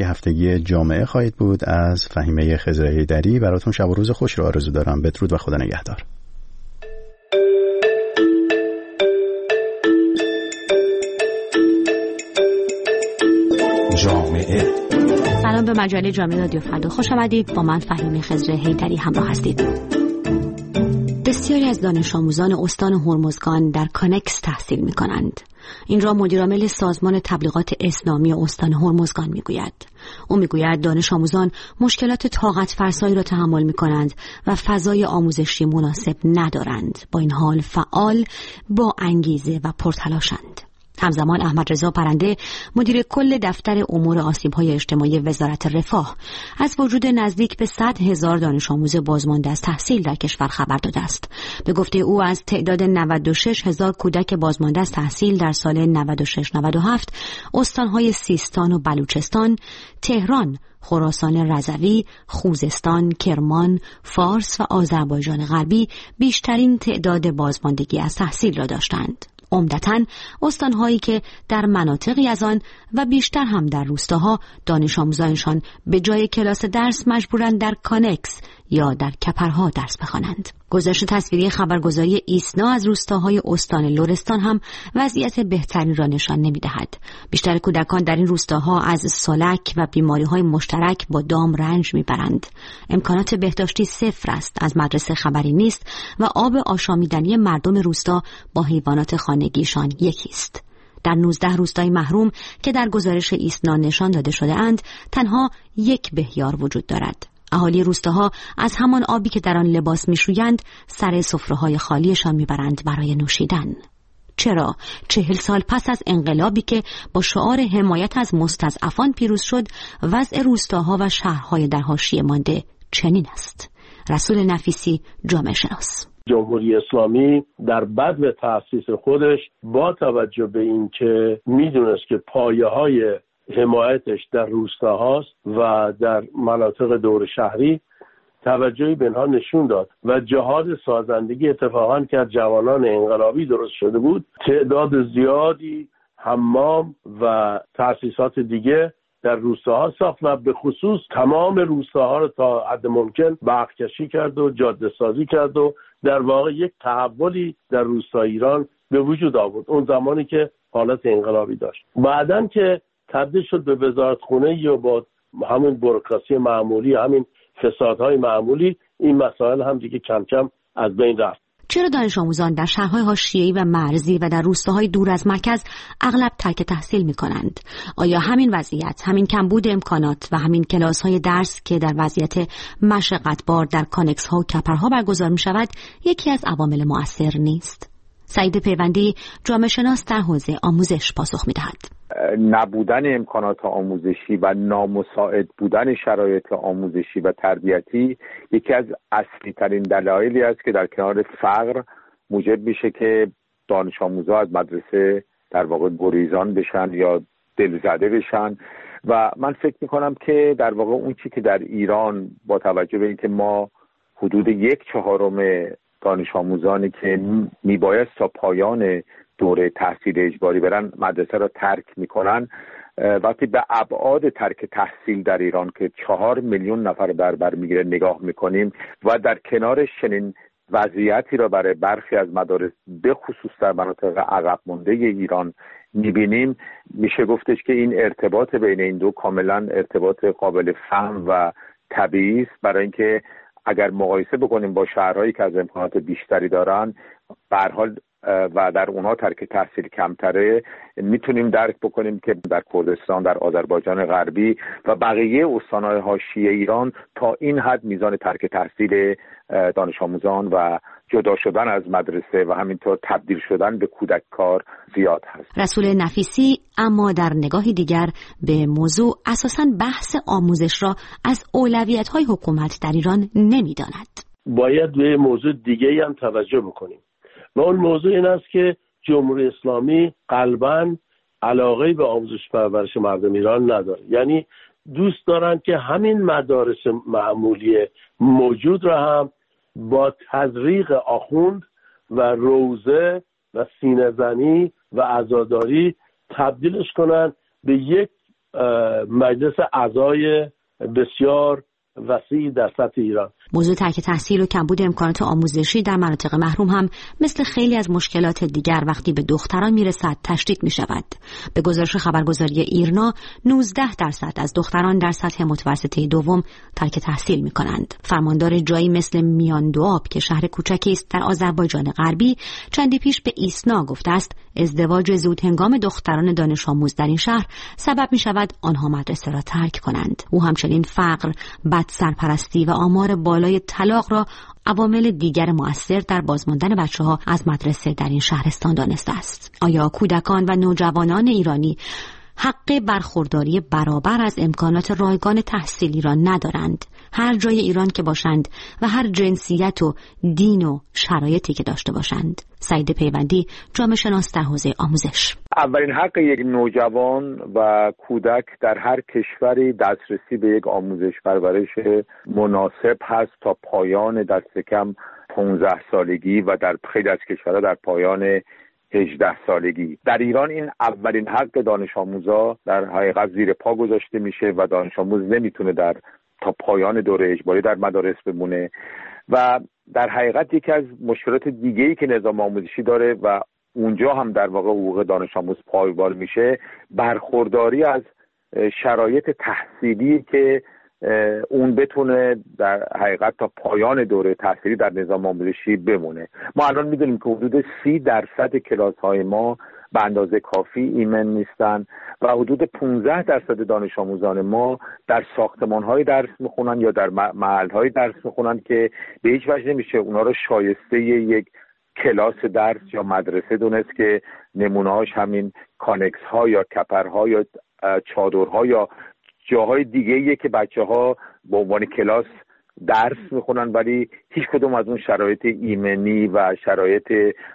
هفتگی جامعه خواهید بود از فهیمه خضر حیدری. براتون شب و روز خوش رو آرزو دارم. بدرود و خدا نگهدار. جامعه. سلام به مجله جامعه رادیو فردا، خوش آمدید. با من فهیمه خضر حیدری همراه هستید. بسیاری از دانش آموزان استان هرمزگان در کانکس تحصیل می کنند. این را مدیرعامل سازمان تبلیغات اسلامی استان هرمزگان می گوید. او می گوید دانش آموزان مشکلات طاقت فرسایی را تحمل می کنند و فضای آموزشی مناسب ندارند. با این حال فعال، با انگیزه و پرتلاشند. همزمان احمد رضا پرنده مدیر کل دفتر امور آسیب‌های اجتماعی وزارت رفاه از وجود نزدیک به 100,000 دانش آموز بازمانده از تحصیل در کشور خبر داده است. به گفته او از تعداد 96,000 کودک بازمانده از تحصیل در سال 96-97 استان‌های سیستان و بلوچستان، تهران، خراسان رضوی، خوزستان، کرمان، فارس و آذربایجان غربی بیشترین تعداد بازماندگی از تحصیل را داشتند. عمدتاً استان‌هایی که در مناطقی از آن و بیشتر هم در روستاها دانش آموزانشان به جای کلاس درس مجبورند در کانکس یا در کپرها درس بخوانند. گزارش تصویری خبرگزاری ایسنا از روستاهای استان لرستان هم وضعیت بهتری را نشان نمی‌دهد. بیشتر کودکان در این روستاها از سالک و بیماری‌های مشترک با دام رنج می‌برند. امکانات بهداشتی صفر است، از مدرسه خبری نیست و آب آشامیدنی مردم روستا با حیوانات خانگیشان یکی است. در 19 روستای محروم که در گزارش ایسنا نشان داده شده اند، تنها یک بهیار وجود دارد. اهالی روستاها از همان آبی که در آن لباس می‌شویند سر سفره‌های خالیشان می‌برند برای نوشیدن. چرا 40 سال پس از انقلابی که با شعار حمایت از مستضعفان پیروز شد، وضع روستاها و شهرهای در حاشیه مانده چنین است؟ رسول نفیسی، جامعه شناس. جمهوری اسلامی در بدو تأسیس خودش با توجه به اینکه میدونست که پایه‌های حمایتش در روستاهاست و در مناطق دور شهری، توجهی به اینها نشون داد و جهاد سازندگی اتفاقا که از جوانان انقلابی درست شده بود، تعداد زیادی حمام و تأسیسات دیگه در روستاها ساخت و به خصوص تمام روستاها رو تا حد ممکن برق‌کشی کرد و جاده سازی کرد و در واقع یک تحولی در روستای ایران به وجود آورد اون زمانی که حالت انقلابی داشت. بعداً که تبدیل شد به وزارتخونه یا با همون بوروکراسی معمولی، همین فسادهای معمولی، این مسائل هم دیگه کم کم از بین رفت. چرا دانش آموزان در شهرهای حاشیه‌ای و مرزی و در روستاهای دور از مرکز اغلب ترک تحصیل می‌کنند؟ آیا همین وضعیت، همین کمبود امکانات و همین کلاس‌های درس که در وضعیت مشقتبار در کانکس‌ها و کپرها برگزار می‌شود یکی از عوامل مؤثر نیست؟ سعید پیوندی، جامعه شناس در حوزه آموزش، پاسخ می‌دهد. نبودن امکانات آموزشی و نامساعد بودن شرایط آموزشی و تربیتی یکی از اصلی ترین دلایلی است که در کنار فقر موجب میشه که دانش آموزها از مدرسه در واقع گریزان بشن یا دلزده بشن. و من فکر میکنم که در واقع اون چی که در ایران با توجه به اینکه ما حدود 1/4 دانش آموزانی که میبایست تا پایان دوره تحصیل اجباری برن مدرسه را ترک میکنن، وقتی به ابعاد ترک تحصیل در ایران که 4 میلیون نفر بر میگیره نگاه میکنیم و در کنارش چنین وضعیتی را برای برخی از مدارس به خصوص در مناطق عقب مانده ایران میبینیم، میشه گفتش که این ارتباط بین این دو کاملا ارتباط قابل فهم و طبیعی است. برای اینکه اگر مقایسه بکنیم با شهرهایی که از امکانات بیشتری دارن، به هر حال و در اونها ترک تحصیل کمتره، میتونیم درک بکنیم که در کردستان، در آذربایجان غربی و بقیه استان‌های حاشیه ایران تا این حد میزان ترک تحصیل دانش آموزان و جدا شدن از مدرسه و همینطور تبدیل شدن به کودک کار زیاد هست. رسول نفیسی اما در نگاهی دیگر به موضوع اساساً بحث آموزش را از اولویت‌های حکومت در ایران نمی‌داند. باید به موضوع دیگه‌ای هم توجه بکنیم و اون موضوع این است که جمهوری اسلامی قلباً علاقه به آموزش پرورش مردم ایران نداره. یعنی دوست دارن که همین مدارس معمولی موجود را هم با تزریق آخوند و روزه و سینه‌زنی و عزاداری تبدیلش کنن به یک مجلس اعضای بسیار وسیع در سطح ایران. موضوع ترک تحصیل و کمبود امکانات آموزشی در مناطق محروم هم مثل خیلی از مشکلات دیگر وقتی به دختران میرسد تشدید می شود. به گزارش خبرگزاری ایرنا 19% از دختران در سطح متوسطه دوم ترک تحصیل می کنند. فرماندار جایی مثل میاندوآب که شهر کوچکی است در آذربایجان غربی چندی پیش به ایسنا گفته است ازدواج زود هنگام دختران دانش آموز در این شهر سبب می شود آنها مدرسه را ترک کنند. او همچنین فقر، بد سرپرستی و آمار بالای طلاق را عوامل دیگر مؤثر در بازماندن بچه‌ها از مدرسه در این شهرستان دانسته است. آیا کودکان و نوجوانان ایرانی حق برخورداری برابر از امکانات رایگان تحصیلی را ندارند؟ هر جای ایران که باشند و هر جنسیت و دین و شرایطی که داشته باشند. سعید پیوندی، جامعه شناس در حوزه آموزش: اولین حق یک نوجوان و کودک در هر کشوری دسترسی به یک آموزش پرورش مناسب هست تا پایان دست کم 15 سالگی و در خیلی از کشورها در پایان 18 سالگی. در ایران این اولین حق دانش آموزا در حقیقت زیر پا گذاشته میشه و دانش آموز نمیتونه تا پایان دوره اجباری در مدارس بمونه و در حقیقت یکی از مشکلات دیگه‌ای که نظام آموزشی داره و اونجا هم در واقع حقوق دانش آموز پایمال میشه، برخورداری از شرایط تحصیلی که اون بتونه در حقیقت تا پایان دوره تحصیلی در نظام آموزشی بمونه. ما الان میدونیم که حدود 30% کلاس‌های ما به اندازه کافی ایمن نیستن و حدود 15% دانش آموزان ما در ساختمان‌های درس میخونن یا در محل‌های درس میخونن که به هیچ وجه نمیشه اونا رو شایسته یک کلاس درس یا مدرسه دونست که نمونه‌هاش همین کانکس ها یا کپرها یا چادرها یا جاهای دیگه‌ایه که بچه‌ها به عنوان کلاس درس میخونن ولی هیچ کدوم از اون شرایط ایمنی و شرایط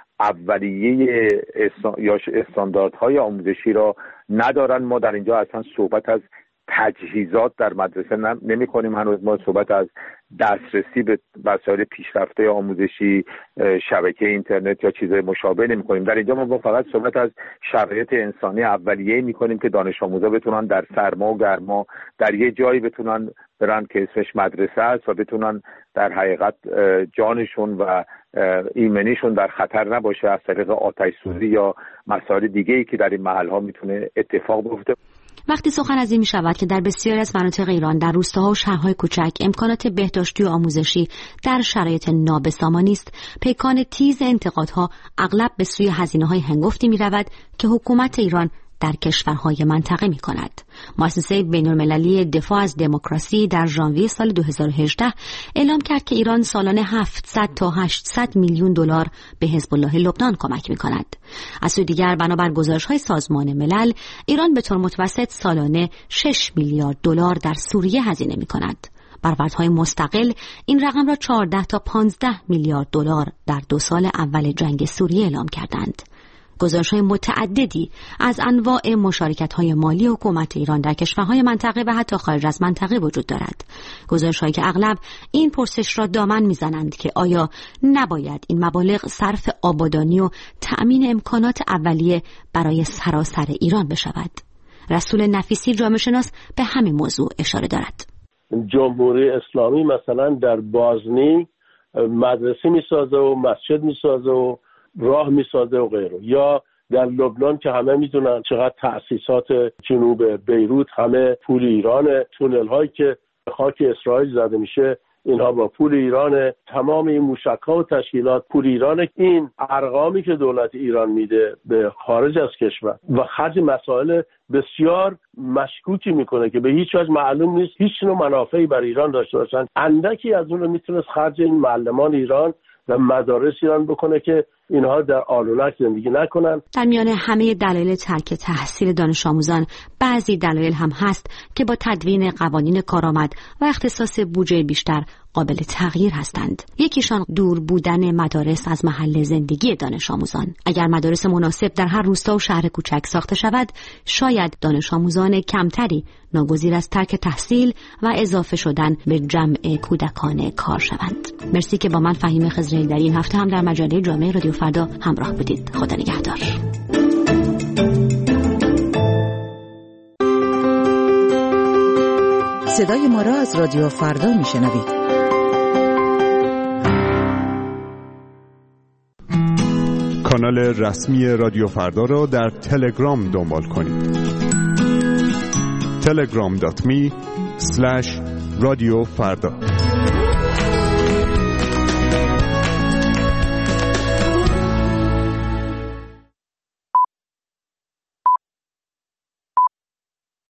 اولیه یا استانداردهای آموزشی را ندارن. ما در اینجا اصلا صحبت از تجهیزات در مدرسه نمی کنیم، هنوز ما صحبت از دسترسی به وسایل پیشرفته آموزشی، شبکه اینترنت یا چیزهای مشابه نمی کنیم. در اینجا ما فقط صحبت از شرایط انسانی اولیه می کنیم که دانش آموزا بتونن در سرما و گرما در یه جایی بتونن برن که اسمش مدرسه است و بتونن در حقیقت جانشون و ایمنیشون در خطر نباشه از طریق آتش سوزی یا مسائل دیگه‌ای که در این محل‌ها میتونه اتفاق بیفته. وقتی سخن از این می شود که در بسیاری از مناطق ایران در روستاها و شهرهای کوچک امکانات بهداشتی و آموزشی در شرایط نابسامانی است، پیکان تیز انتقادها اغلب به سوی هزینه‌های هنگفتی می رود که حکومت ایران در کشورهای منطقه می کند. مؤسسه بین‌المللی دفاع از دموکراسی در ژانویه سال 2018 اعلام کرد که ایران سالانه 700 تا 800 میلیون دلار به حزب الله لبنان کمک می کند. از سوی دیگر بنابر گزارش‌های سازمان ملل ایران به طور متوسط سالانه 6 میلیارد دلار در سوریه هزینه می کند. برآوردهای مستقل این رقم را 14 تا 15 میلیارد دلار در 2 سال اول جنگ سوریه اعلام کردند. گزارش‌های متعددی از انواع مشارکت‌های مالی حکومت ایران در کشورهای منطقه و حتی خارج از منطقه وجود دارد. گزارش‌هایی که اغلب این پرسش را دامن می‌زنند که آیا نباید این مبالغ صرف آبادانی و تأمین امکانات اولیه برای سراسر ایران بشود؟ رسول نفیسی، جامعه شناس، به همین موضوع اشاره دارد. جمهوری اسلامی مثلا در بازنی مدرسه می‌سازه و مسجد می‌سازه و راه میسازه و غیره، یا در لبنان که همه میدونن چقدر تأسیسات جنوب بیروت همه پول ایرانه، تونل هایی که خاک اسرائیل زده میشه اینها با پول ایرانه، تمام این موشک‌ها و تشکیلات پول ایرانه. این ارقامی که دولت ایران میده به خارج از کشور و خرج مسائل بسیار مشکوکی میکنه که به هیچ وجه معلوم نیست هیچ نوع منافعی برای ایران داشته باشن. اندکی از اون رو میتونست خرج این معلمان ایران و مدارس ایران بکنه که اینها در آلونک زندگی نکنن. در میان همه دلایل ترک تحصیل دانش آموزان بعضی دلایل هم هست که با تدوین قوانین کارآمد و اختصاص بودجه بیشتر قابل تغییر هستند. یکیشان دور بودن مدارس از محل زندگی دانش آموزان. اگر مدارس مناسب در هر روستا و شهر کوچک ساخته شود، شاید دانش آموزان کمتری ناگزیر از ترک تحصیل و اضافه شدن به جمع کودکان کار شوند. مرسی که با من فهیمه خضر در این هفته هم در مجله جامعه رادیو فردا همراه بودید. خدا نگهدار. صدای ما را از رادیو فردا میشنوید. کانال رسمی رادیو فردا را در تلگرام دنبال کنید. telegram.me/رادیو فردا